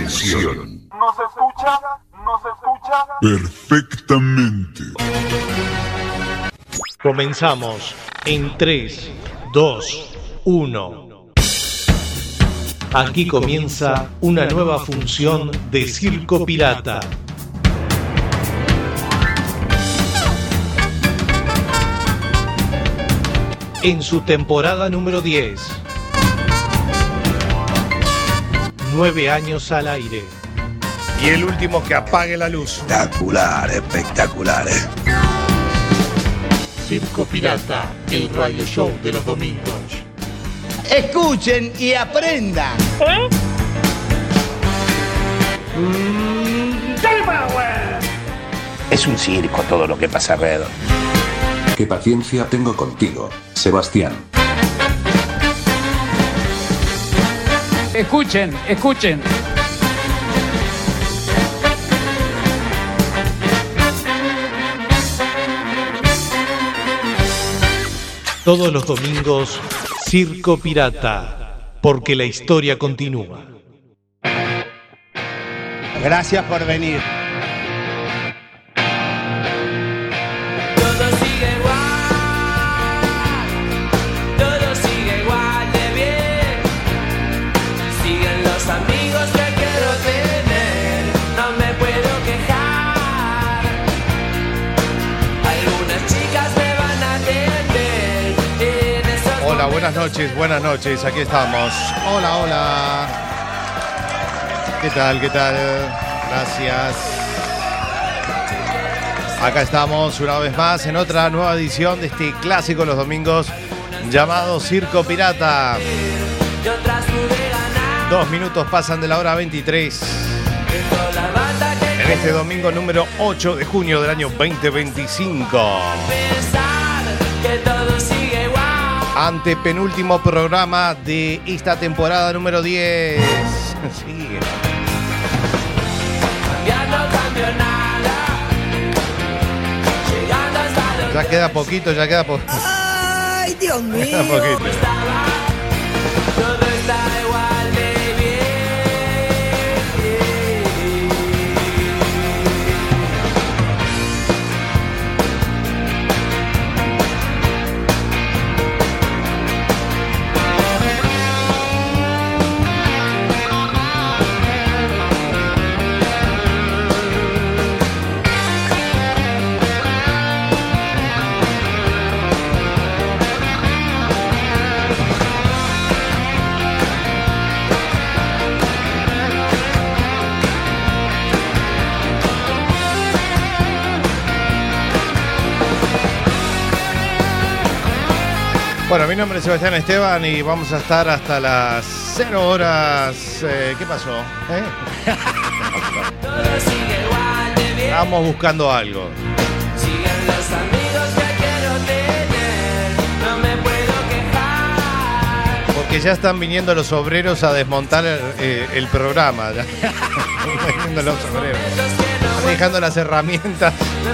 Atención. ¿Nos escucha? ¿Nos escucha? Perfectamente. Comenzamos en 3, 2, 1. Aquí comienza una nueva función de Circo Pirata. En su temporada número 10. 9 años al aire. Y el último que apague la luz. Espectacular, espectacular. Circo Pirata, el radio show de los domingos. Escuchen y aprendan. Es un circo todo lo que pasa alrededor. Qué paciencia tengo contigo, Sebastián. Escuchen, escuchen. Todos los domingos, Circo Pirata, porque la historia continúa. Gracias por venir. Buenas noches, aquí estamos. Hola, hola. ¿Qué tal? Gracias. Acá estamos una vez más en otra nueva edición de este clásico de los domingos llamado Circo Pirata. 2 minutos pasan de la hora 23. En este domingo número 8 de junio del año 2025. Antepenúltimo programa de esta temporada número 10. Sí. Ya queda poquito. Ay, Dios mío. Queda poquito. Bueno, mi nombre es Sebastián Esteban y vamos a estar hasta las 0 horas. ¿Qué pasó? Estamos buscando algo. Porque ya están viniendo los obreros a desmontar el programa. Ya. Están viniendo los obreros. Están dejando las herramientas.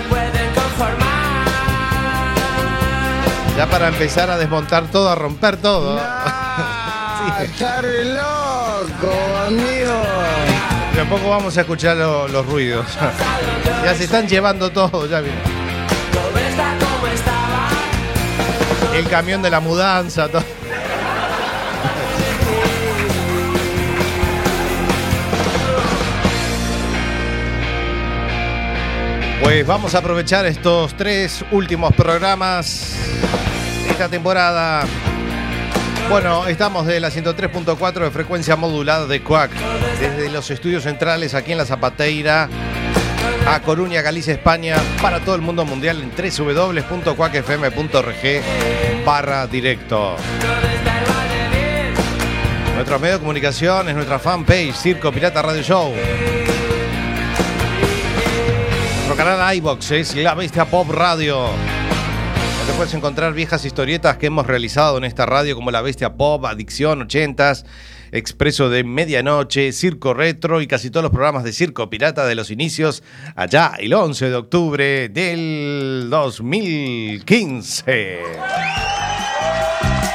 Ya para empezar a desmontar todo, a romper todo. Sí. ¡Está re loco, amigo! De a poco vamos a escuchar los ruidos. Ya se están llevando todo, ya viene. El camión de la mudanza, todo. Pues vamos a aprovechar estos 3 últimos programas de esta temporada. Bueno, estamos de la 103.4 de frecuencia modulada de Cuac, desde los estudios centrales aquí en La Zapateira, a Coruña, Galicia, España, para todo el mundo mundial en www.cuacfm.org/directo. Nuestro medio de comunicación es nuestra fanpage Circo Pirata Radio Show. Nuestro canal iVox es La Bestia Pop Radio, donde puedes encontrar viejas historietas que hemos realizado en esta radio, como La Bestia Pop, Adicción 80s, Expreso de Medianoche, Circo Retro y casi todos los programas de Circo Pirata de los inicios, allá el 11 de octubre del 2015.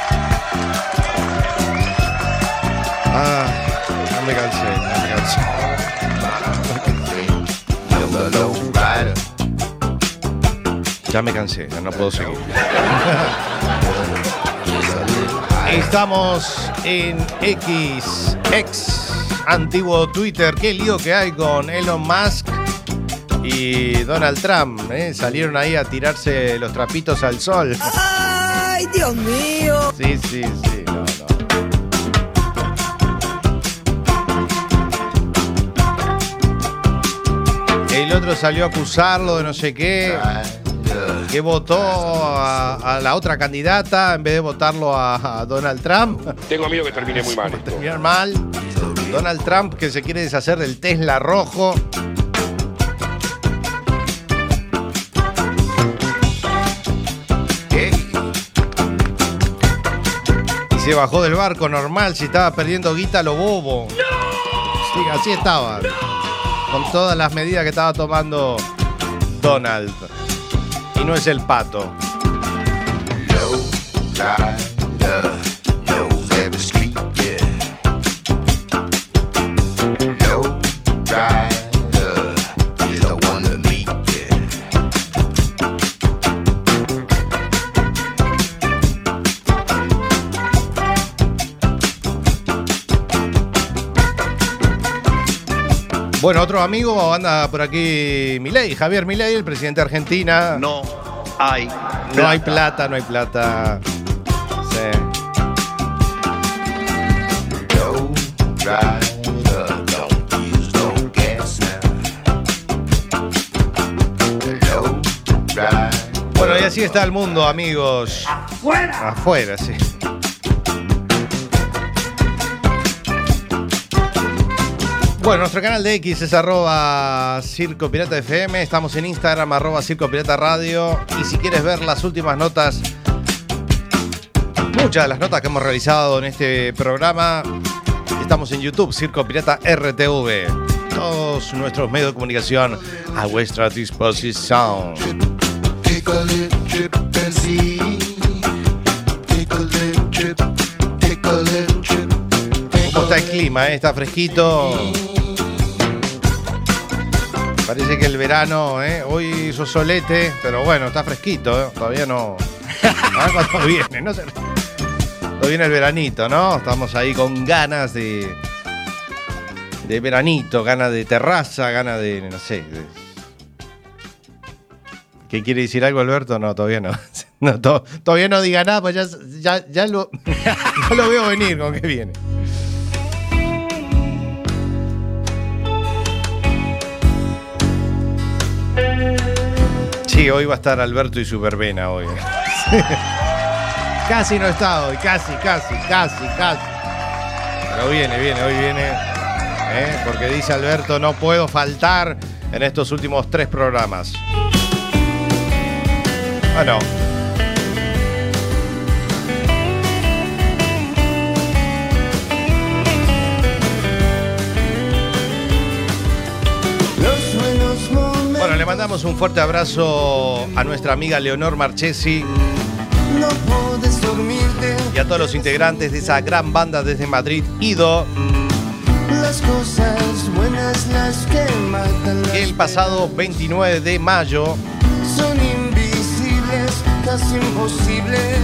No me cansé. Ya me cansé, ya no puedo seguir. Estamos en ex antiguo Twitter. Qué lío que hay con Elon Musk y Donald Trump. Salieron ahí a tirarse los trapitos al sol. ¡Ay, Dios mío! Sí. No. El otro salió a acusarlo de no sé qué. Que votó a la otra candidata en vez de votarlo a Donald Trump. Tengo miedo que termine muy mal. Terminar mal. Donald Trump que se quiere deshacer del Tesla rojo. Y se bajó del barco normal, si estaba perdiendo guita lo bobo. ¡No! Sí, así estaba. ¡No! Con todas las medidas que estaba tomando Donald. Y no es el pato. Bueno, otro amigo anda por aquí, Milei, Javier Milei, el presidente de Argentina. No hay plata. Sí. Bueno, y así está el mundo, amigos. Afuera, sí. Bueno, nuestro canal de X es @Circo Pirata FM. Estamos en Instagram, @Circo Pirata Radio. Y si quieres ver las últimas notas, muchas de las notas que hemos realizado en este programa, estamos en YouTube, Circo Pirata RTV. Todos nuestros medios de comunicación a vuestra disposición. ¿Cómo está el clima? Está fresquito. Parece que el verano, hoy hizo solete, pero bueno, está fresquito, todavía no. A ver cuándo viene, no sé. Cuando viene el veranito, ¿no? Estamos ahí con ganas de veranito, ganas de terraza, ganas de, no sé. ¿Qué quiere decir algo, Alberto? No, todavía no. Todavía no diga nada, pues ya lo veo venir con que viene. Sí, hoy va a estar Alberto y su verbena hoy. Casi no está hoy, casi. Pero hoy viene. Porque dice Alberto, no puedo faltar en estos últimos 3 programas. Ah, no. Bueno, le mandamos un fuerte abrazo a nuestra amiga Leonor Marchesi y a todos los integrantes de esa gran banda desde Madrid, Ido, que el pasado 29 de mayo son invisibles, casi imposibles,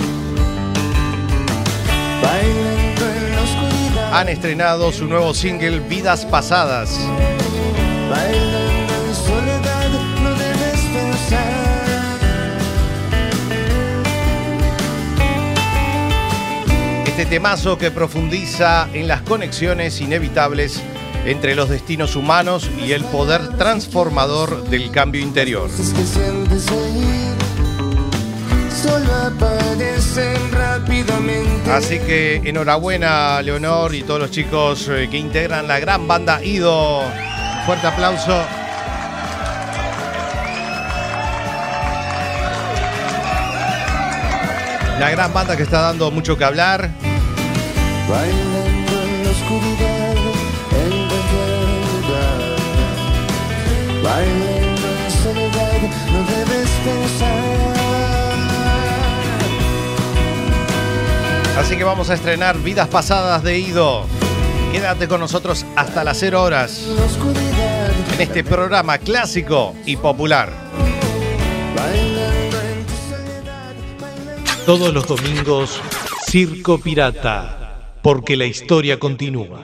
bailando en la oscuridad, han estrenado su nuevo single Vidas Pasadas. bailando en soledad, no debes pensar. Este temazo que profundiza en las conexiones inevitables entre los destinos humanos y el poder transformador del cambio interior. Es que sientes seguir, solo aparecen rápidamente. Así que enhorabuena, Leonor y todos los chicos que integran la gran banda Ido. Fuerte aplauso. La gran banda que está dando mucho que hablar. Bailando en la oscuridad, en verdad. Bailando en soledad, no debes pensar. Así que vamos a estrenar Vidas Pasadas de Ido. Quédate con nosotros hasta las 0 horas En la oscuridad, en este programa clásico y popular. bailando Todos los domingos, Circo Pirata, porque la historia continúa.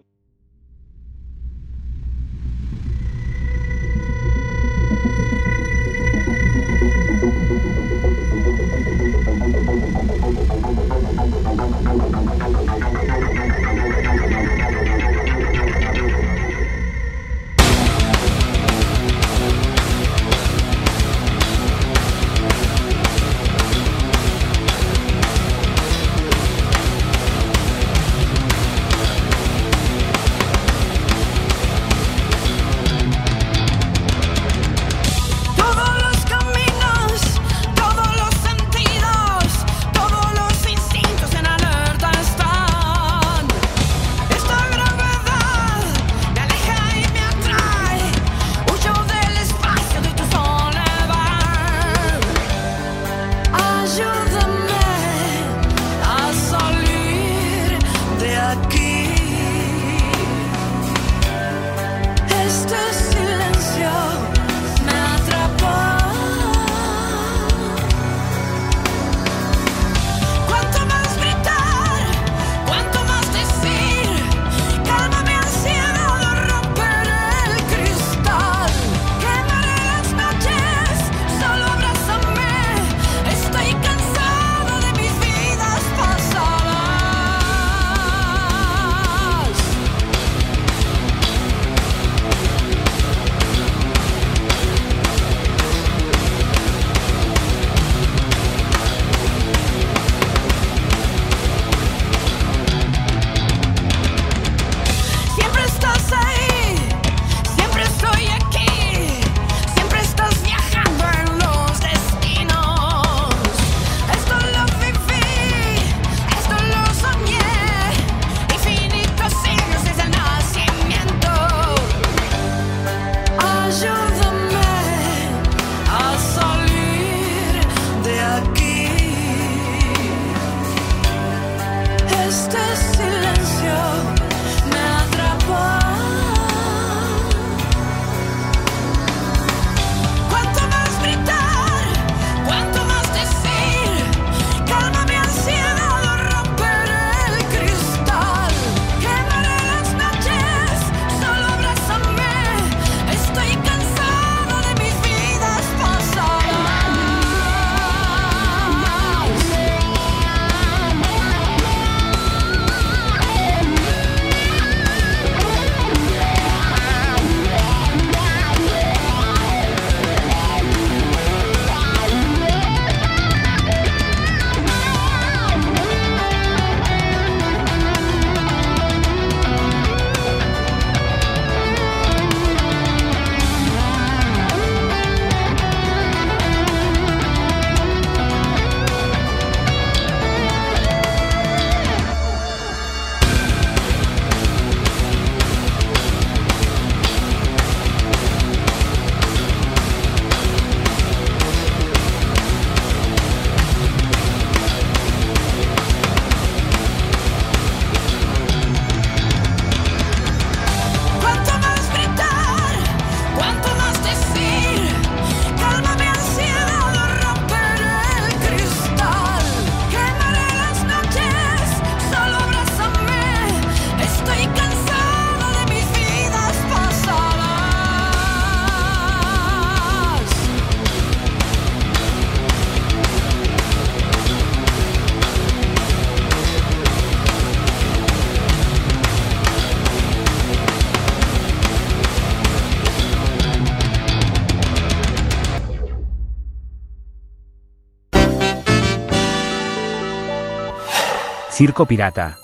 Circo Pirata.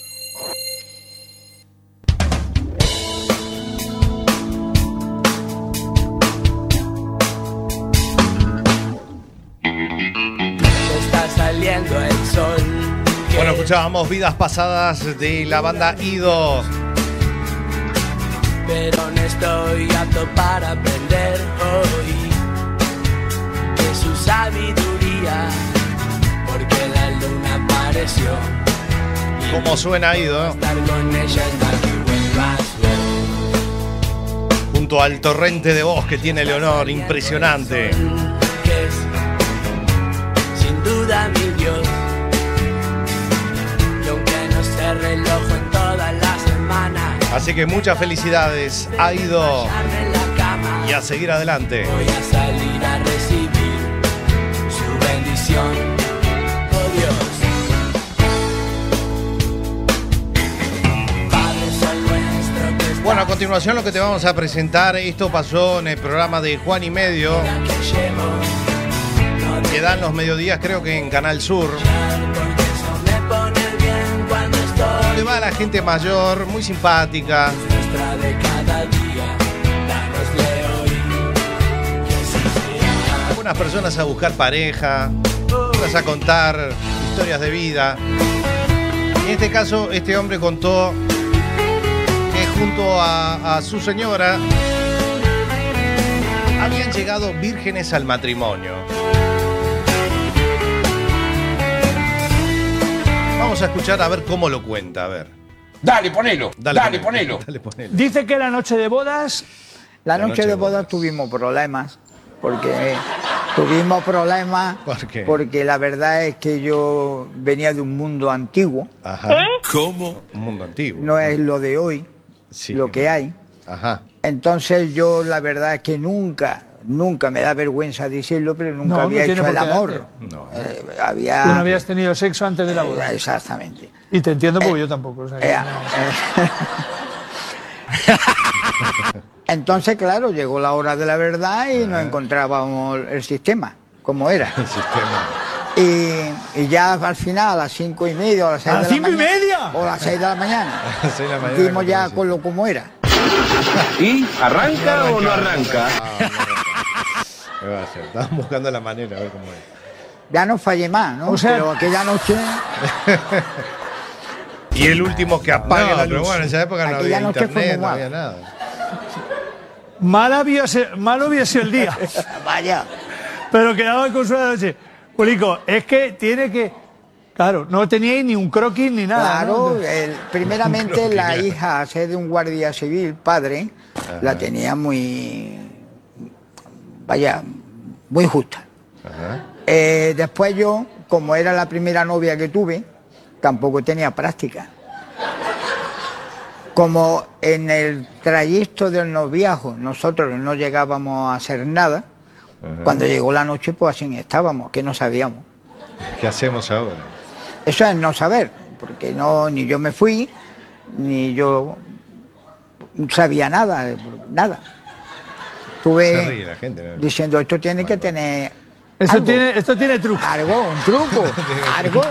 Está saliendo el sol. Bueno, escuchábamos Vidas Pasadas de la banda Ido. Pero no estoy apto para aprender hoy de su sabiduría, porque la luna apareció. ¿Cómo suena Ido? Estar con ella es dar que vuelvas junto al torrente de voz que tiene Leonor, impresionante. Que es, sin duda mi Dios. Y aunque no se reloj en toda la semana, Así que muchas felicidades, Aido, en la cama, y a seguir adelante. voy a salir a recibir su bendición. Oh Dios. Padre Sol nuestro que estás Bueno, a continuación lo que te vamos a presentar, esto pasó en el programa de Juan y Medio, que llevo, no que dan los mediodías creo que en Canal Sur. porque eso me pone bien cuando estoy. Donde va la gente mayor, muy simpática. Nuestra de cada día, danosle hoy, que así sea. Algunas personas a buscar pareja, otras a contar historias de vida. Y en este caso, este hombre contó que junto a su señora habían llegado vírgenes al matrimonio. Vamos a escuchar a ver cómo lo cuenta, a ver. Dale, ponelo. Dale, ponelo. Dale, ponelo. Dice que la noche de bodas. La noche de bodas tuvimos problemas, porque tuvimos problemas ¿Por qué? porque la verdad es que yo venía de un mundo antiguo, Ajá. ¿Cómo? Un mundo antiguo. no es lo de hoy, Sí. lo que hay. Ajá. Entonces yo la verdad es que nunca me da vergüenza decirlo, pero nunca No, había no tiene hecho el por qué amor. darte. No. Había... Tú no habías tenido sexo antes de la boda. Exactamente. Y te entiendo porque yo tampoco. O sea, que Entonces, claro, llegó la hora de la verdad y no encontrábamos el sistema, como era. El sistema. Y ya al final, a las 5:30 o a las 6 ¿A las de la 5:30? mañana. O a las 6 de la mañana. A las 6 de la mañana Dimos ya conocí. con lo como era. ¿Y arranca o no arranca? ¿Qué va a hacer? Estaban buscando la manera, a ver cómo es. Ya no fallé más, ¿no? O sea- Pero aquella noche, Y el último que apague la luz. Pero bueno, en esa época no Aquella había noche fue internet, muy no mal. había nada. malo había sido el día. vaya. Pero quedaba con su noche. Julico, es que tiene que. Claro, no teníais ni un croquis ni nada. Claro, ¿no? primeramente la hija, a ser de un guardia civil, padre, la tenía muy, vaya, muy justa. Ajá. Después yo, como era la primera novia que tuve, tampoco tenía práctica. Como en el trayecto del noviazgo nosotros no llegábamos a hacer nada, cuando llegó la noche pues así estábamos, que no sabíamos. ¿Qué hacemos ahora? Eso es no saber, porque no, ni yo me fui, ni yo sabía nada, nada. Se Estuve ríe la gente, ¿no? diciendo, esto tiene que tener Esto tiene truco. algo, un truco, algo.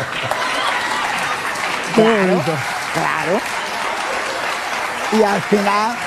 Qué Claro, bonito. claro. Y al final,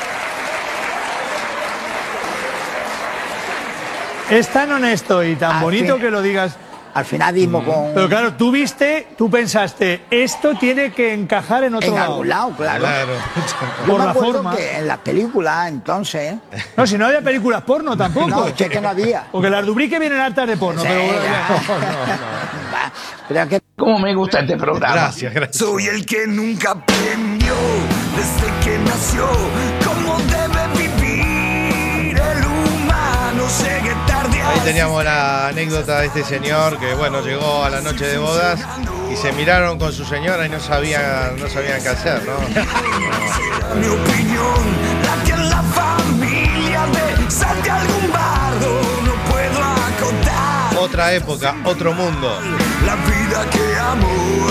Es tan honesto y tan Al bonito fin. que lo digas. al final dimos con... Pero claro, tú pensaste, esto tiene que encajar en otro en lado. algún lado, claro. Claro. Yo Por me la acuerdo forma. que en las películas entonces, No, si no había películas porno tampoco. no, es que no había. Porque las Dubrique vienen hartas de porno. Sí, pero ya. Pero es que ¿Cómo me gusta este programa? Gracias, gracias. Soy el que nunca aprendió desde que nació cómo debe vivir el humano. Llegué tarde a Ahí teníamos la anécdota de este señor que, bueno, llegó a la noche de bodas y se miraron con su señora y no sabían qué hacer, ¿no? mi opinión, la que en la familia de salte algún bardo no puedo acotar. Otra época, otro mundo. La vida que amo.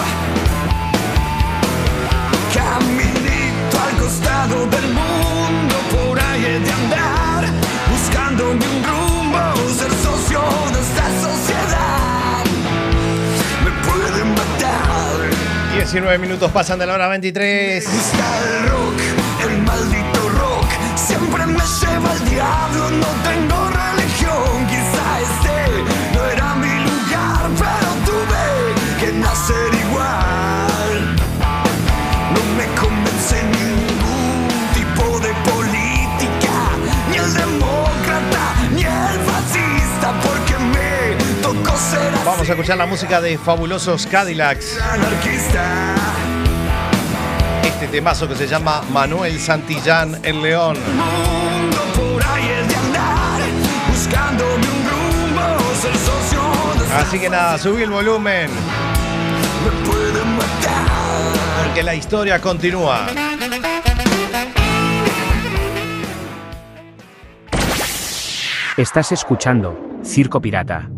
Caminito al costado del mundo, por ahí he de andar, buscándome un rumbo, ser socio de esta sociedad. Me pueden matar. 19 minutos pasan de la hora 23. Gusta el rock, el maldito rock, siempre me lleva al diablo, no tengo religión, quizá este no era mi lugar, pero tuve que nacer igual. No me convence ningún tipo de política, ni el demócrata, ni el fascista, porque me tocó ser así. Vamos a escuchar la música de Fabulosos Cadillacs. Anarquista. Este temazo que se llama Manuel Santillán El León. Mundo por ahí el de andar, buscándome un rumbo, ser socio de Así que nada, subí el volumen. Me pueden matar. Porque la historia continúa. Estás escuchando Circo Pirata.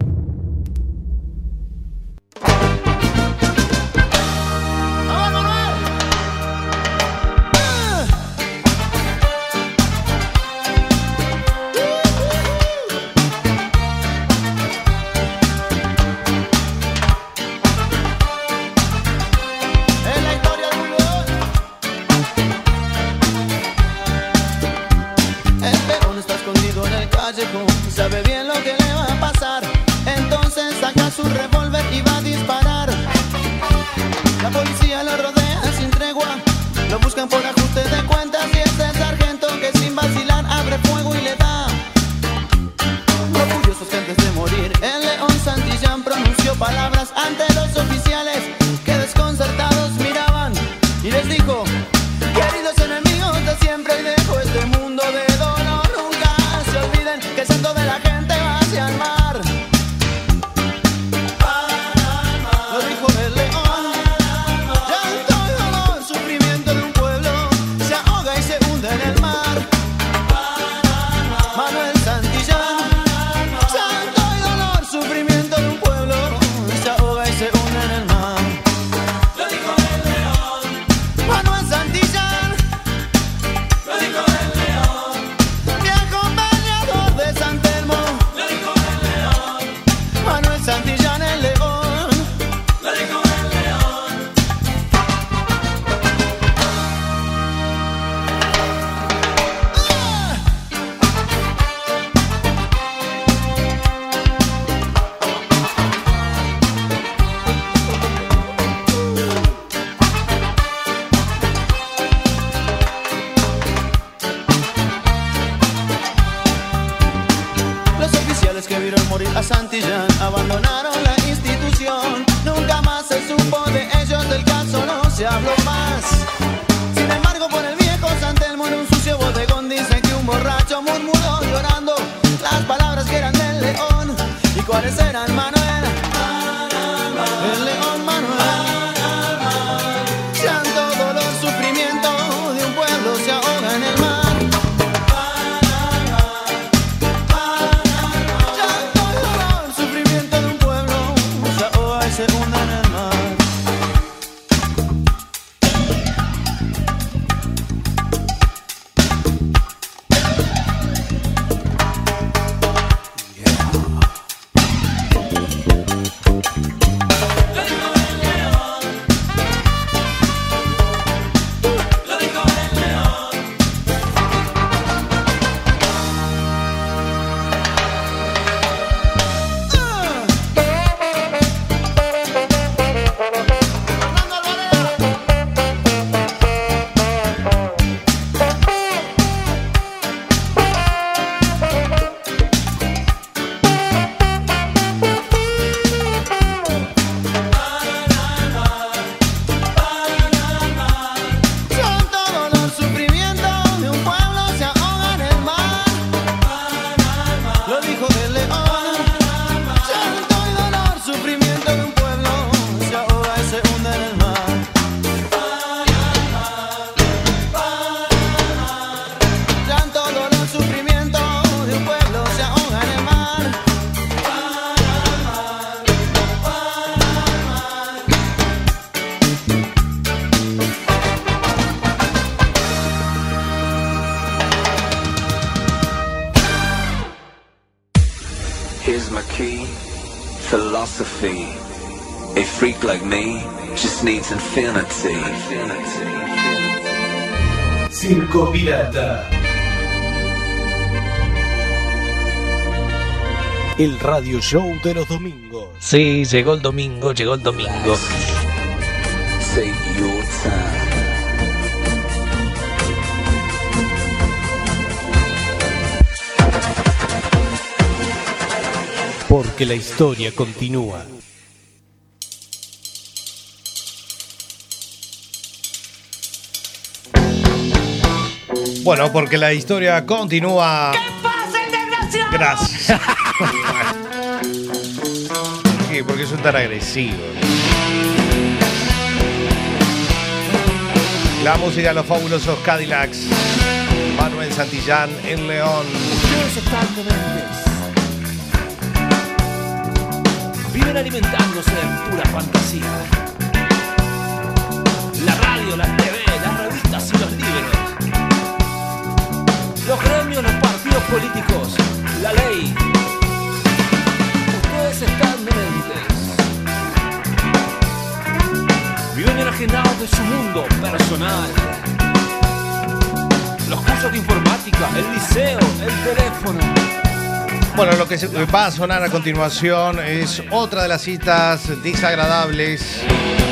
Sabe bien lo que le va a pasar, entonces saca su revólver y va a disparar. La policía lo rodea sin tregua, lo buscan por ajuste de cuentas y es el sargento que sin vacilar abre fuego y le da. Orgullosos antes de morir, el León Santillán pronunció palabras ante los oficiales que desconcertados miraban y les dijo: queridos enemigos de siempre y dejo este mundo de dolor. Nunca se olviden que el santo de la gente va hacia el mar. Lo dijo el león. Llanto y dolor, sufrimiento de un pueblo se ahoga y se hunde en el mar. Manuel Santillán. Llanto y dolor, sufrimiento de un pueblo se ahoga y se hunde en el mar. Lo dijo el león. Manuel Santillán. Lo dijo el león. Viejo peleador de San Telmo. Lo dijo el león. Manuel Santillán el león. Lo dijo el león. Los oficiales que vieron morir a Santillán abandonaron la institución. Nunca más se supo de ellos, del caso no se habló más. Sin embargo, por el viejo San Telmo en un sucio bodegón dicen que un borracho murmuró llorando las palabras que eran del león. ¿Y cuáles eran, Manuel? El león Manuel. Llanto, dolor, sufrimiento de un pueblo se ahoga en el mar. Llanto y dolor, sufrimiento de un pueblo se ahoga y se hunde en el mar. Llanto, dolor, sufrimiento de un pueblo se ahoga en el mar. Lo dijo el león. Llanto y dolor, sufrimiento de un pueblo se ahoga y se hunde en el mar. Llanto, dolor, sufrimiento de un pueblo se ahoga en el mar. Here's my key, philosophy. A freak like me just needs infinity. Circo Pirata. El radio show de los domingos. Sí, llegó el domingo, llegó el domingo. Take your time. Porque la historia continúa. Bueno, porque la historia continúa. ¡Que pase el desgraciado! Gracias. son tan agresivos. La música de los fabulosos Cadillacs. Manuel Santillán en León. Ustedes están dementes. Viven alimentándose de pura fantasía. La radio, la TV, las revistas y los libros. Los gremios, los partidos políticos, la ley. Ustedes están dementes. Viven enajenados de su mundo personal. Los cursos de informática, el liceo, el teléfono. Bueno, lo que va a sonar a continuación es otra de las citas desagradables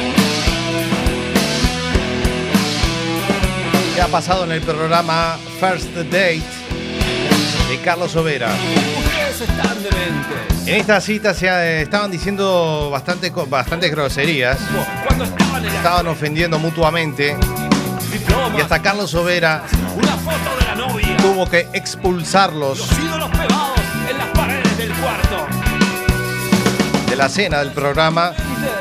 que ha pasado en el programa First Date de Carlos Overa. Ustedes están dementes. En esta cita se estaban diciendo bastantes groserías. Cuando estaban ofendiendo mutuamente. Y hasta Carlos Overa una foto de la novia. tuvo que expulsarlos Los ídolos pegados en las paredes del cuarto. de la cena del programa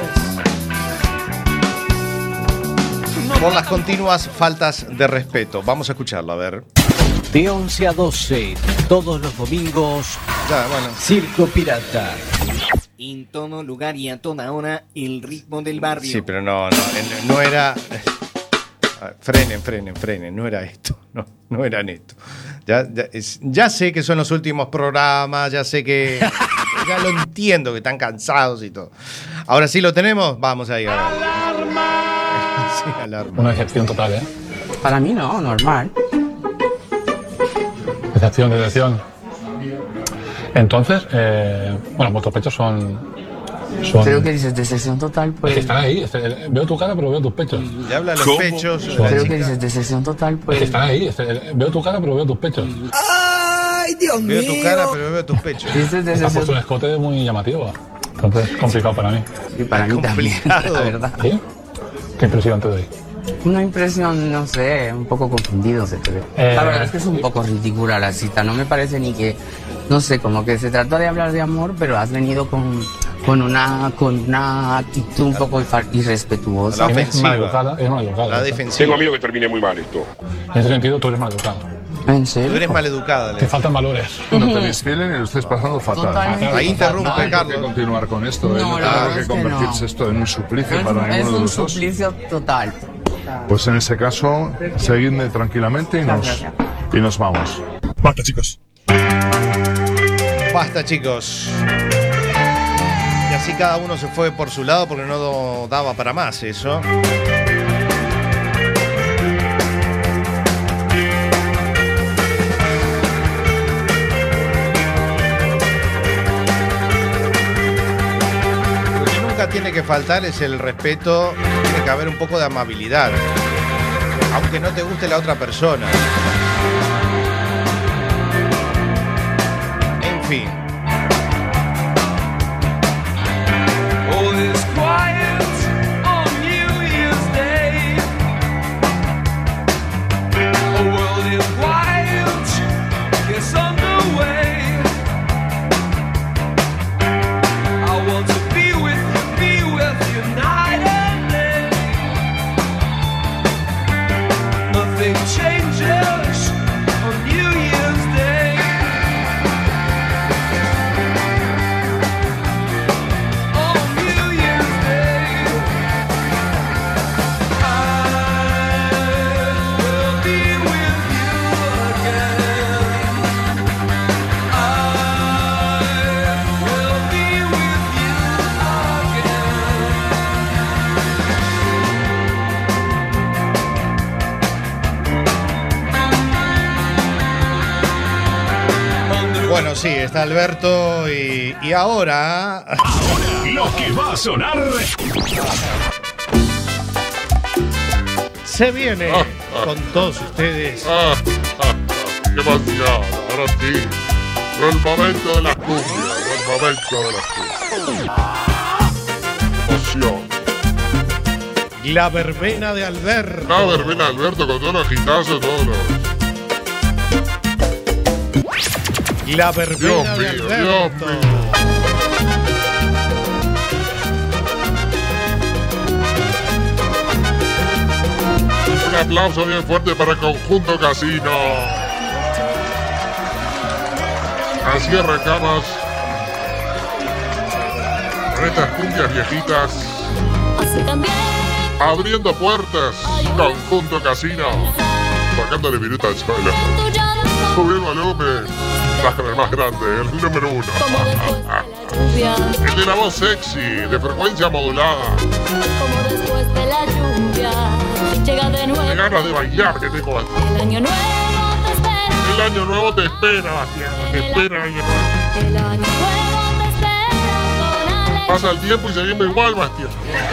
por las continuas faltas de respeto. Vamos a escucharlo, a ver. De 11 a 12, todos los domingos, bueno. Circo Pirata. En tono, lugar y a toda hora, el ritmo del barrio. Sí, pero no era... Frenen, no era esto, no eran esto. Ya sé que son los últimos programas, ya sé que... ya lo entiendo, que están cansados y todo. Ahora sí lo tenemos, vamos ahí a ver. Sí, alarma. Una decepción total, ¿eh? Para mí no, normal. Decepción. Entonces, bueno, vuestros pechos son... Creo que dices decepción total, pues... Es que están ahí, veo tu cara pero veo tus pechos. Ya habla de los pechos. Creo que dices decepción total, pues... Es que están ahí, veo tu cara pero veo tus pechos. ¡Ay, Dios mío! Veo tu cara pero veo tus pechos. Has puesto un escote muy llamativo. Entonces, complicado para mí. Y para mí también, la verdad. ¿Sí? ¿Qué impresión te doy? Una impresión, no sé, un poco confundido se te ve. La verdad es que es un poco ridícula la cita, no me parece ni que, no sé, como que se trata de hablar de amor, pero has venido con una actitud un poco irrespetuosa. La ofensiva. Es maleducada. La defensiva. Tengo miedo que termine muy mal esto. En ese sentido, tú eres maleducado. ¿En serio? Tú eres maleducada. Te faltan valores. No te desfilen y lo estés pasando fatal. Totalmente. Ahí interrumpe, Carlos. Hay que continuar con esto. No, no la verdad tiene que es que convertirse no. esto en un suplicio para Es ninguno de un los dos. suplicio total. Pues en ese caso, seguidme tranquilamente y nos vamos. Basta, chicos. Basta, chicos. Y así cada uno se fue por su lado porque no daba para más eso. Lo que nunca tiene que faltar es el respeto, tiene que haber un poco de amabilidad, aunque no te guste la otra persona. En fin. All is quiet on New Year's Day. A world in wild gets underway. I want to be with you night and day. Nothing changes on New Year's Day. On New Year's Day, I will be with you again. I will be with you again. Bueno, sí, está Alberto y ahora... Lo que va a sonar. Se viene con todos ustedes. ¡Qué emoción! Ahora sí. El momento de la cumbia. El momento de la cumbia. Emoción. La verbena de Alberto. La verbena de Alberto con todos los gitazos, todos los... La verbena Dios de mío, Alberto. Dios mío. Un aplauso bien fuerte para el Conjunto Casino. Así arrancamos con estas cumbias viejitas. Abriendo puertas, Conjunto Casino. Sacándole viruta al suelo. Sube el volumen. Bájame el más grande, el número 1. El de la voz sexy, de frecuencia modulada. Como después de la lluvia, llega de nuevo. Qué ganas de bailar que tengo. El año nuevo te espera. El año nuevo te espera, Bastián. Te espera el año nuevo. El año nuevo te espera con alegría. Pasa el tiempo y seguimos igual, Bastián.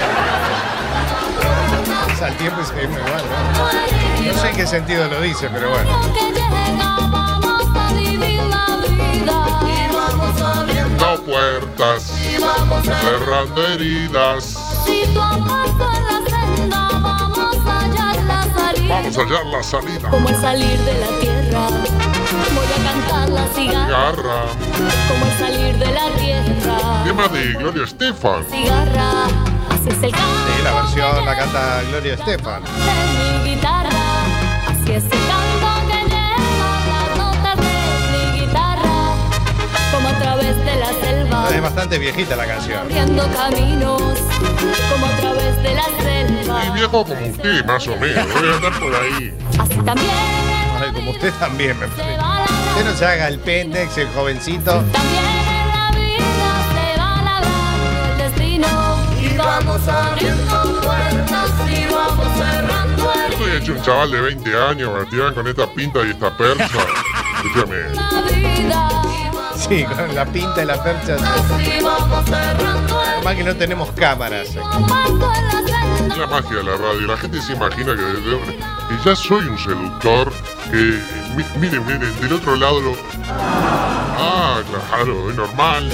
Pasa el tiempo y seguimos igual, ¿no? No sé en qué sentido lo dice, pero bueno. Que llega, vamos a vivir la vida. Y vamos abriendo puertas, cerrando heridas. Si tu paso en la senda, vamos a hallar la salida. Vamos a hallar la salida. Como el salir de la tierra, voy a cantar la cigarra. Como el salir de la tierra. Tema de Gloria Estefan. Cigarra, así es el canto. Sí, la versión la canta Gloria Estefan. De mi guitarra, así es el canto que lleva las notas de mi guitarra. Como a través de la selva. Es bastante viejita la canción. Abriendo caminos, como a través de la selva. Y viejo como usted, más o menos. Voy a andar por ahí. Así también. Ay, como usted también, me parece. Usted no se haga el pendex, el jovencito. También en la vida se va labrando el destino. Y vamos abriendo puertas y vamos cerrando el Estoy hecho un chaval de 20 años, Bastián, con esta pinta y esta percha. Escúchame. la vida. Sí, con la pinta y la percha. Así vamos cerrando el Más que no tenemos cámaras. paso en la senda. Es la magia de la radio. La gente se imagina que ya soy un seductor. Que miren, del otro lado lo. Ah, claro, es normal.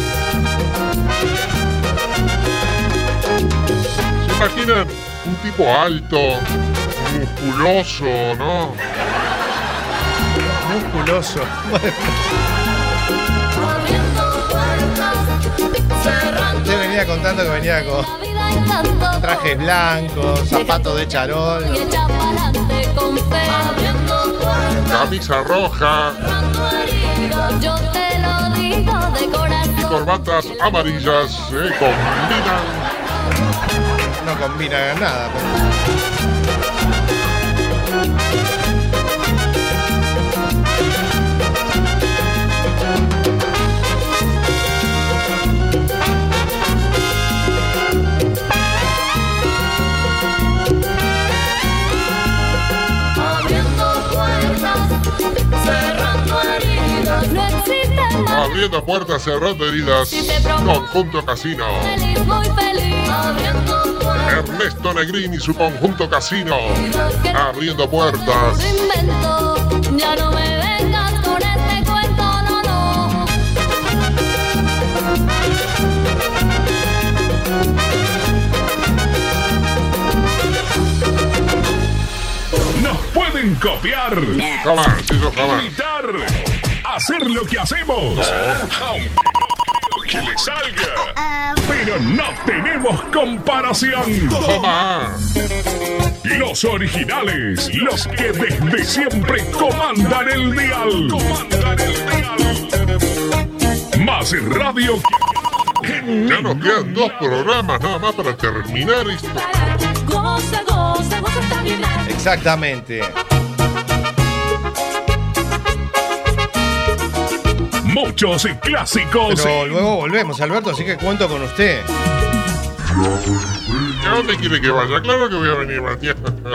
¿Se imaginan un tipo alto, musculoso, no? Musculoso. Usted venía contando que venía con trajes blancos, zapatos de charol. Y echa pa'lante con fe. Camisa roja Yo te lo digo de y corazón. corbatas amarillas, combinan. No combina nada. Cerrando heridas. No existe más. Abriendo puertas, cerrando heridas. Conjunto Casino. Feliz, muy feliz. Abriendo puertas. Ernesto Negrini y su Conjunto Casino. Abriendo puertas. Invento. Ya no me vengas con este cuento, no, no. Nos pueden copiar, Jamás, eso jamás. imitar, hacer lo que hacemos. Que le salga. Pero no tenemos comparación. Jamás. Los originales, los que desde siempre comandan el dial. Más radio. Ya nos quedan 2 programas nada más para terminar esto. Goza, goza, goza esta vida. Exactamente. Muchos clásicos. Pero luego volvemos, Alberto, así que cuento con usted. ¿A dónde quiere que vaya? Claro que voy a venir, Matías.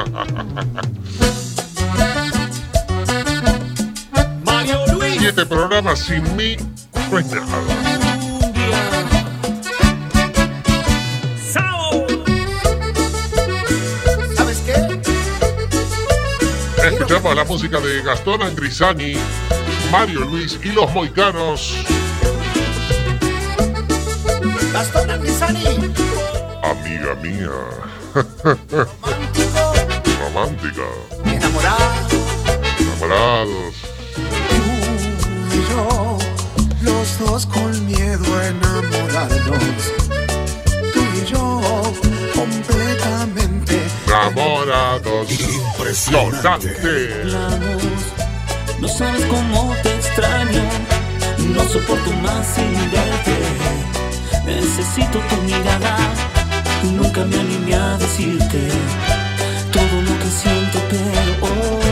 Mario Luis. Y este programa sin mí no es nada. Sao. ¿Sabes qué? Escuchamos la música de Gastón Angrisani, Mario Luis y los Moicanos. Gastón Angrisani. Amiga mía. Romántica. Enamorados. Tú y yo, los dos con miedo a enamorarnos. Tú y yo, completamente Enamorados. datos. Impresionante. No sabes cómo te extraño, no soporto más sin verte. Necesito tu mirada, nunca me animé a decirte todo lo que siento, pero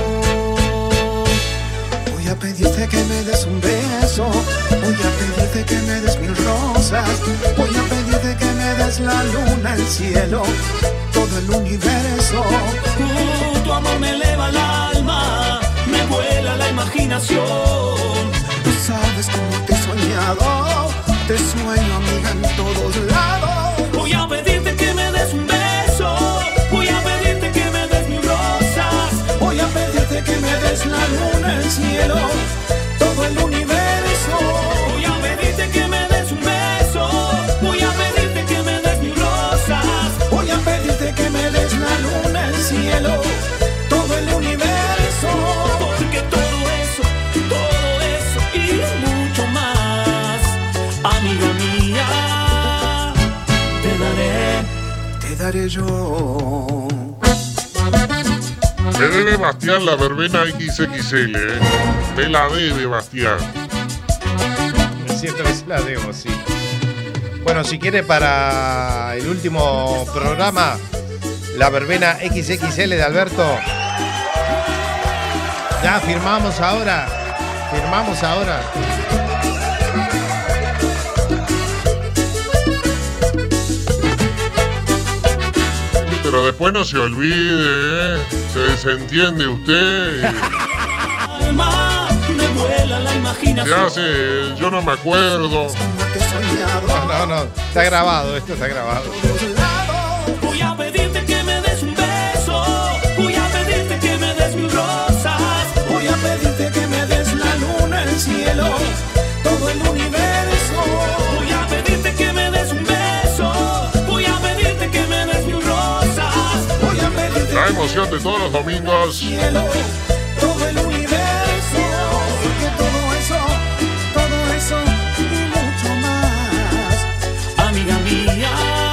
voy a pedirte que me des un beso, voy a pedirte que me des 1000 rosas, voy a pedirte que me des la luna, el cielo, todo el universo. Tu amor me eleva el alma, me vuela la imaginación. No sabes cómo te he soñado, te sueño, amiga, en todos lados. Voy a pedirte que me des un beso, voy a pedirte que me des 1000 rosas, voy a pedirte que me des la luna, el cielo, todo el universo. Voy a pedirte que me des un beso, voy a pedirte que me des 1000 rosas, voy a pedirte que me des la luna, el cielo, todo el universo. Porque todo eso y mucho más, amiga mía, te daré yo. Me debe Bastián la verbena XXL, ¿eh? Me la debe Bastián. Me siento que se la debo, sí. Bueno, si quiere para el último programa, la verbena XXL de Alberto. Ya, firmamos ahora. Pero después no se olvide, ¿eh? Se desentiende usted. me vuela la imaginación. ¿Qué hace? Yo no me acuerdo. No, está grabado, esto está grabado. Voy a pedirte que me des un beso, voy a pedirte que me des 1000 rosas, voy a pedirte que me des la luna, el cielo, todo el universo. Voy a pedirte que me des un beso, voy a pedirte que me des 1000 rosas, voy a pedirte la emoción de todos los domingos. Cielo, todo el universo, que todo eso y mucho más. Amiga mía.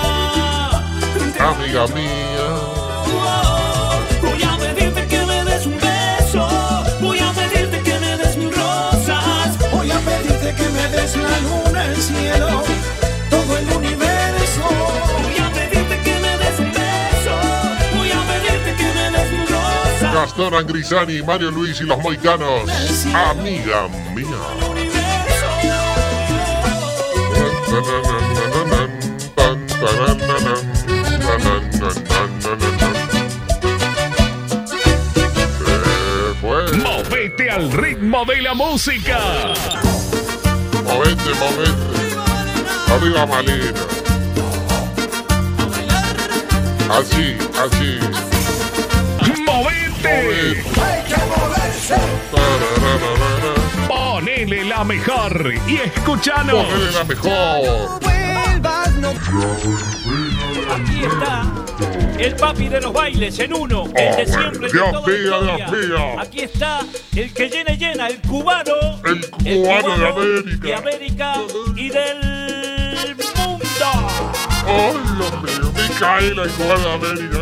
Voy a pedirte que me des un beso, voy a pedirte que me des 1000 rosas, voy a pedirte que me des la luna, el cielo, todo el universo. Voy a pedirte que me des un beso, voy a pedirte que me des 1000 rosas. Gastón Angrisani, Mario Luis y los Moicanos. Amiga mía. Movete al ritmo de la música. Movete. Arriba Malena. Así. Movete. Hay que moverse. Ponele la mejor y escuchanos. Ponele la mejor. Aquí está el papi de los bailes en uno, el de siempre, el de toda la historia. Aquí está el que llena, el cubano de América y del mundo. ¡Ay, Dios mío! Micaela, el cubano de América.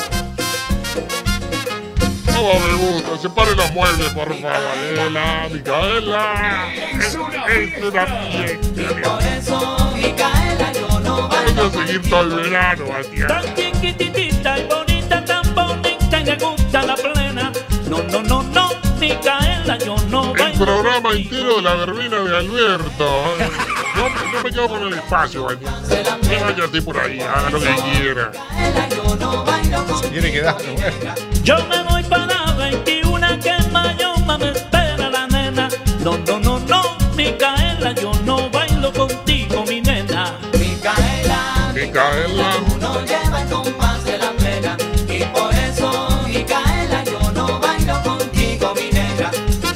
No me gusta, separe los muebles, por favor. Micaela. Es una fiesta. Por eso, Micaela, yo no bailo. Voy a seguir todo el verano, Bastián. Tan chiquitita y bonita, tan bonita y me gusta la plena. No, Micaela, yo no bailo. El programa entero de la verbena de Alberto. No me quedo con el espacio, Bastián. Me vaya así por ahí, haga lo que quiera. Se quiere quedar, Yo me voy para la 21 que en Mayoma me espera la nena. No, Micaela, yo no bailo contigo, mi nena. Micaela, uno lleva el compás de la pena. Y por eso, Micaela, yo no bailo contigo, mi negra.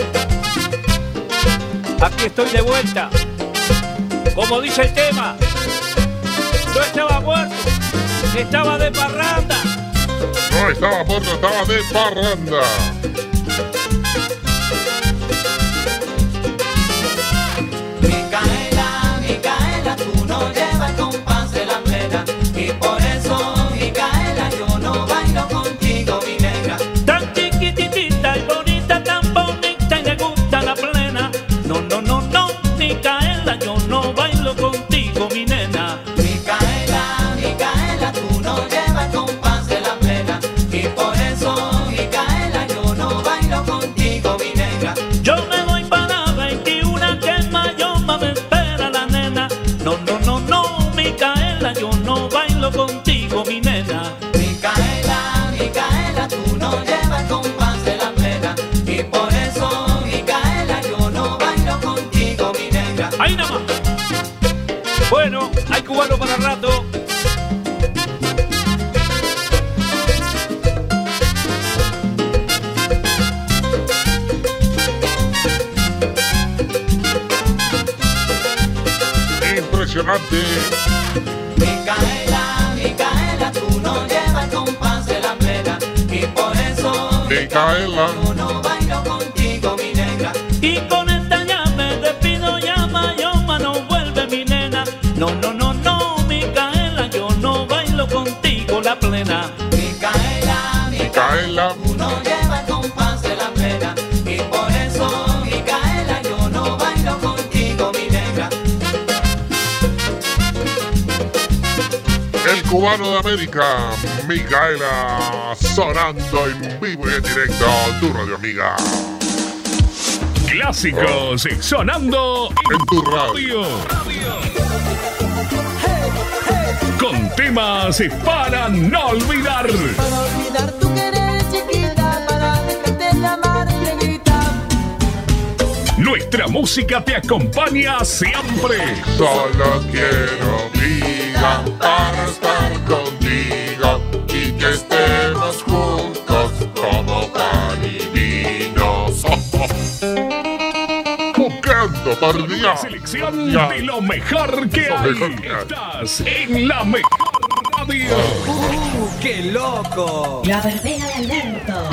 Aquí estoy de vuelta. Como dice el tema, no estaba muerto, estaba de parranda. No estaba muerto, estaba de parranda. Micaela, tú no llevas el compás de la pena. Y por eso, Micaela, yo no bailo contigo, mi negra. Bueno, hay cubano para rato. Impresionante. Micaela, tú no llevas el compás de la plena y por eso Micaela, yo no bailo contigo, mi negra. Y con esta ya me despido, llama, no vuelve mi nena. No, no, no, no, Micaela, yo no bailo contigo la plena. Micaela, tú no llevas el compás de la plena y por eso, Micaela, yo no bailo contigo, mi negra. el cubano de América, Micaela, sonando en vivo y en directo, tu radio amiga. Clásicos sonando en tu radio. Con temas para no olvidar. Para olvidar tu querer, chiquita, para dejarte de amar, negrita. Nuestra música te acompaña siempre. Solo quiero vida para estar contigo y que estemos juntos como pan y vino. Buscando por día. La selección de lo mejor que hay. Estás en la mejor radio. ¡Qué loco! La verbena de Alberto.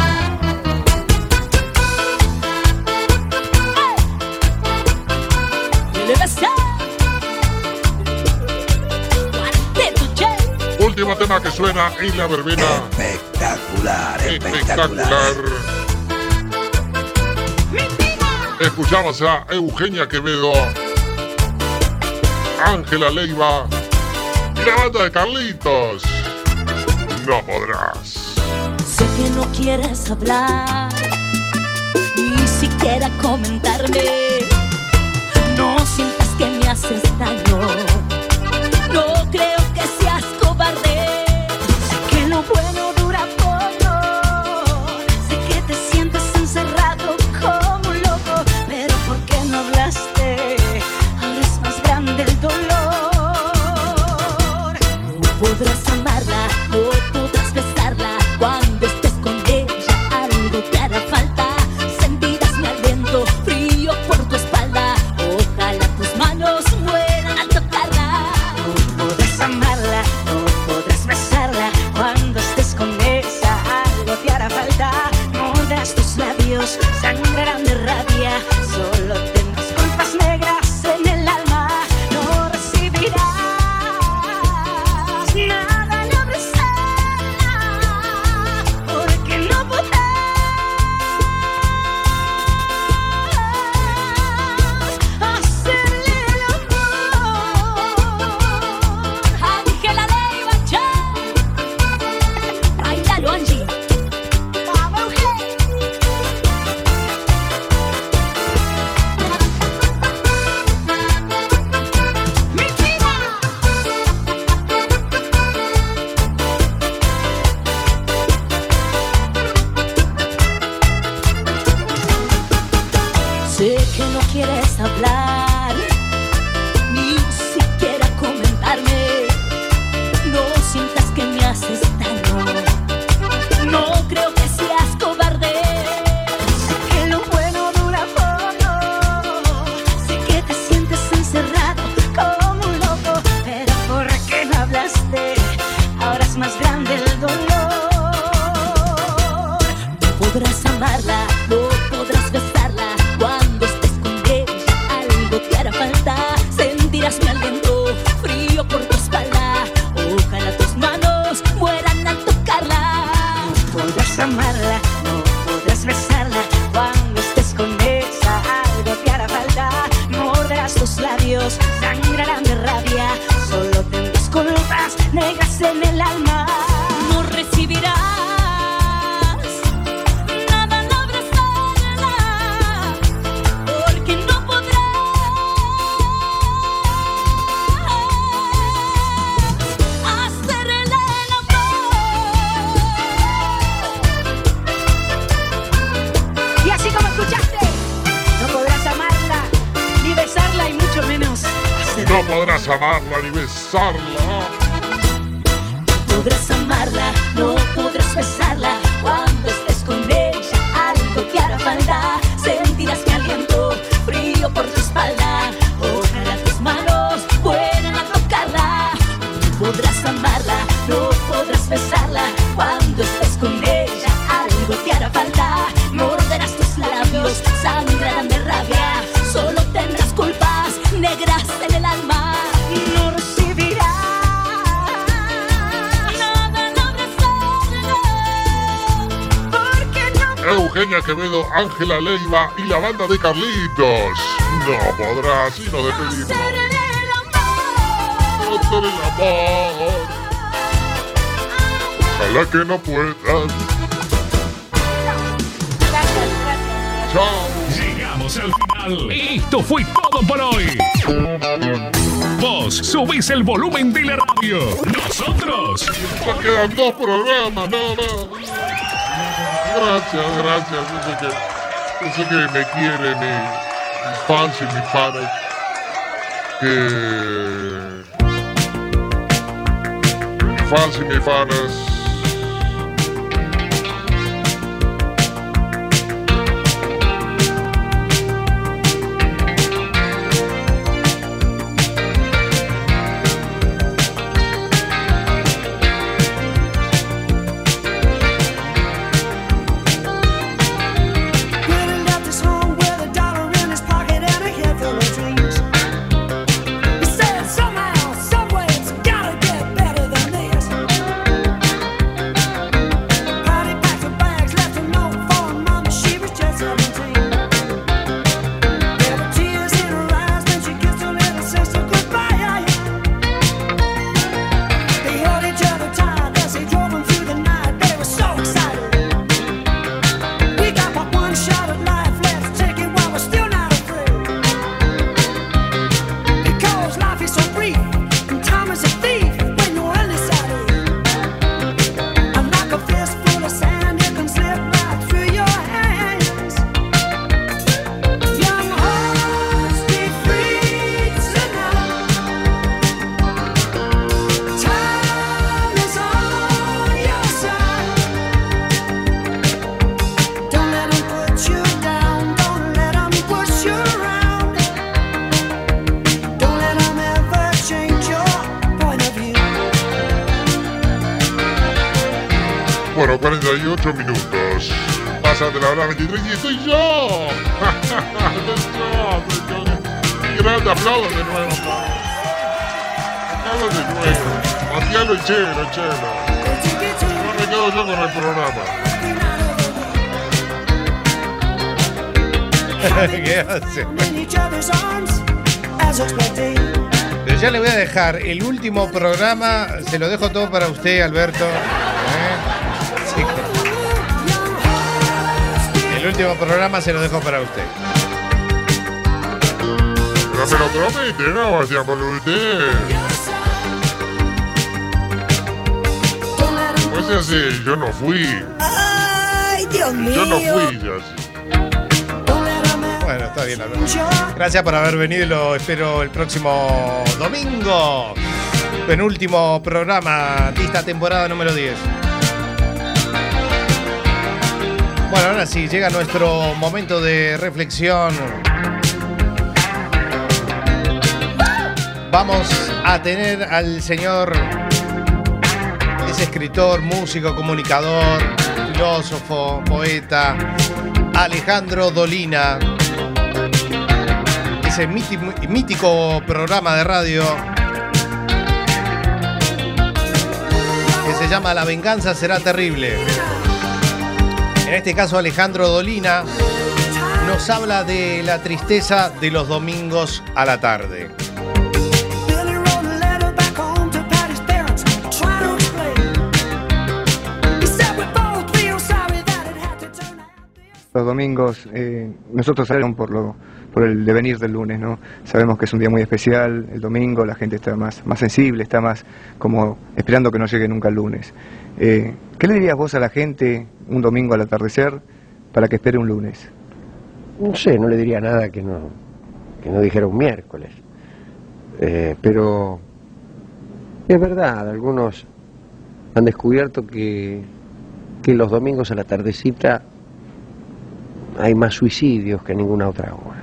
Último tema que suena en la verbena. Espectacular. Escuchamos a Eugenia Quevedo, Ángela Leiva y la banda de Carlitos. No podrás. Sé que no quieres hablar, ni siquiera comentarme. No sientas que me haces daño. No creo que seas cobarde. Sé que lo bueno dura poco. Sé que te sientes encerrado como un loco. Pero ¿por qué no hablaste? Ahora es más grande el dolor. No podrás amarla, no podrás besarla. Cuando estés con ella algo te hará falta. Sentirás mi aliento frío por tu espalda. Ojalá tus manos mueran al tocarla. No podrás amarla, no podrás besarla. Cuando estés con ella algo te hará falta. Morderás tus labios, sangrarán de rabia. Solo tendrás culpas negras en el alma. No recibirás nada ni abrazarla, porque no podrás hacerle el amor. Ángela Leiva, ya. Bailalo, Angie. Vamos, mi vida. Sé que no quieres hablar, ni siquiera comentarme. No sientas que me haces daño. No creo que seas cobarde. Sé que lo bueno dura poco. Sé que te sientes encerrado como un loco. Pero ¿por qué no hablaste? Ahora es más grande el dolor. No podrás amarla, no podrás besarla. Cuando estés con ella algo te hará falta. Sentirás mi aliento frío por tu espalda. Ojalá tus manos mueran al tocarla. No podrás amarla, no podrás besarla. Cuando estés con ella algo te hará falta. Morderás tus labios, sangrarán de rabia. Solo tendrás culpas negras en el alma. No recibirás nada al abrazarla, porque no podrás hacerle el amor. Y así como escuchaste, no podrás amarla, ni besarla y mucho menos No podrás amarla ni besarla. Podrás amarla, no podrás besarla. Cuando estés con ella, algo te hará falta. Sentirás mi aliento frío por tu espalda. Ojalá tus manos puedan a tocarla. Podrás amarla, no podrás besarla. Cuando estés con ella, algo te hará falta. Morderás tus labios, sangrarán de rabia. Solo tendrás culpas negras en el alma. No recibirás nada, no besarla, porque no. Eugenia Quevedo, Ángela Leiva y la banda de Carlitos. No podrás sino despedirnos. Hacer el amor. Ojalá que no puedas. Chao. Llegamos al final. Esto fue todo por hoy. Vos subís el volumen de la radio. Nosotros. Ya quedan 2 programas, no. Gracias. Yo sé que me quieren mis fans y mis fans. Fans y mis fans. Bueno, 48 minutos. Pasan de la hora 23 y estoy yo. Grande, aplaudan de nuevo. Aplaudan de nuevo. Matialo y Chelo. No me quedo yo con el programa. ¿Qué hace? Pero ya le voy a dejar el último programa. Se lo dejo todo para usted, Alberto. Sí. El último programa se lo dejo para usted. Pero me lo promete, ¿no? Vaya por usted. Pues así, yo no fui. Ay, Dios mío. Yo no fui, ya. Bueno, está bien, Alberto. Gracias por haber venido y lo espero el próximo domingo. Penúltimo programa de esta temporada número 10. Bueno, ahora sí, llega nuestro momento de reflexión. Vamos a tener al señor, es escritor, músico, comunicador, filósofo, poeta, Alejandro Dolina. Ese mítico programa de radio que se llama La venganza será terrible. En este caso, Alejandro Dolina nos habla de la tristeza de los domingos a la tarde. Los domingos, nosotros sabemos por el devenir del lunes, ¿no? Sabemos que es un día muy especial, el domingo la gente está más sensible, está más como esperando que no llegue nunca el lunes. ¿Qué le dirías vos a la gente un domingo al atardecer para que espere un lunes? No sé, no le diría nada que no dijera un miércoles. Pero es verdad, algunos han descubierto que los domingos a la tardecita hay más suicidios que en ninguna otra hora.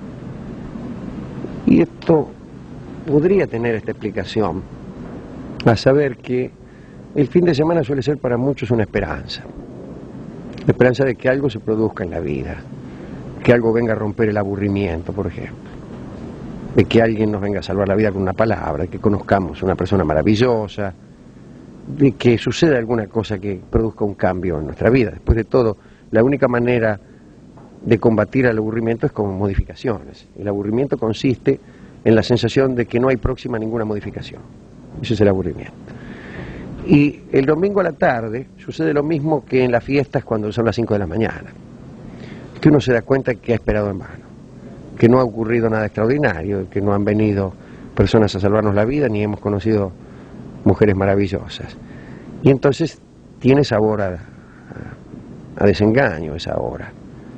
Y esto podría tener esta explicación, a saber que el fin de semana suele ser para muchos una esperanza. La esperanza de que algo se produzca en la vida, que algo venga a romper el aburrimiento, por ejemplo, de que alguien nos venga a salvar la vida con una palabra, de que conozcamos una persona maravillosa, de que suceda alguna cosa que produzca un cambio en nuestra vida. Después de todo, la única manera de combatir al aburrimiento es con modificaciones. El aburrimiento consiste en la sensación de que no hay próxima ninguna modificación. Ese es el aburrimiento. Y el domingo a la tarde sucede lo mismo que en las fiestas cuando son las 5 de la mañana, que uno se da cuenta que ha esperado en vano, que no ha ocurrido nada extraordinario, que no han venido personas a salvarnos la vida, ni hemos conocido mujeres maravillosas. Y entonces tiene sabor a desengaño esa hora.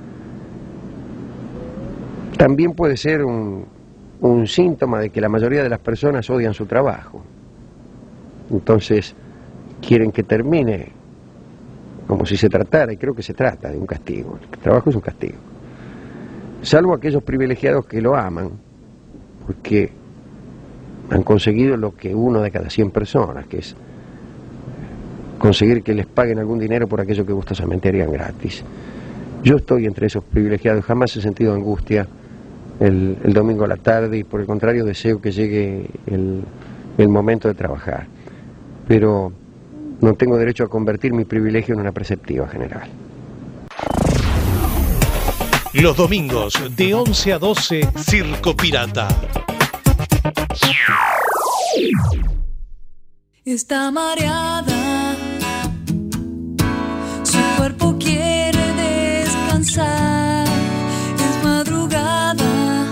También puede ser un síntoma de que la mayoría de las personas odian su trabajo. Entonces quieren que termine como si se tratara, y creo que se trata de un castigo. El trabajo es un castigo. Salvo aquellos privilegiados que lo aman, porque han conseguido lo que 1 de cada 100 personas, que es conseguir que les paguen algún dinero por aquello que gustosamente harían gratis. Yo estoy entre esos privilegiados, jamás he sentido angustia el domingo a la tarde, y por el contrario deseo que llegue el momento de trabajar. Pero no tengo derecho a convertir mi privilegio en una preceptiva general. Los domingos de 11 a 12, Circo Pirata. Está mareada, su cuerpo quiere descansar, es madrugada,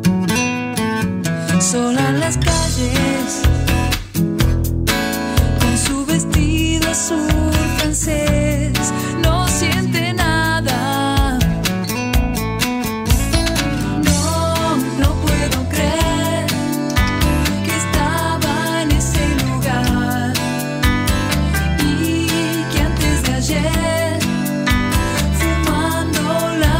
sola en las calles, con su vestido azul francés, no siente nada. No puedo creer que estaba en ese lugar y que antes de ayer, fumando la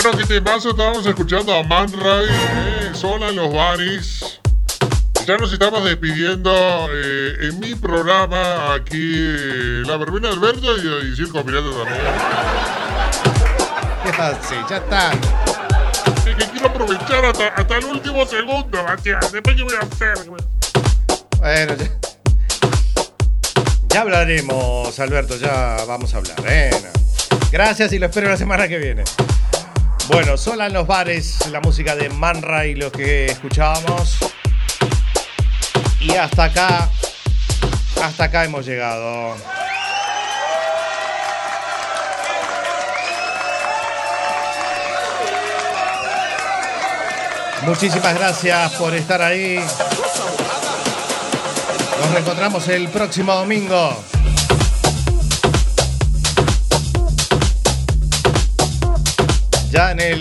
Bueno, ¿qué temazo? Estábamos escuchando a Man Ray, sola en los bares. Ya nos estamos despidiendo en mi programa aquí, La Verbena Alberto y Circo Pirata también. Sí, ya está. Es que quiero aprovechar hasta el último segundo, Matías. Después, ¿qué voy a hacer? Bueno, ya hablaremos, Alberto, ya vamos a hablar. Gracias y lo espero la semana que viene. Bueno, sola en los bares, la música de Man Ray, lo que escuchábamos. Y hasta acá hemos llegado. Muchísimas gracias por estar ahí. Nos reencontramos el próximo domingo. Ya en el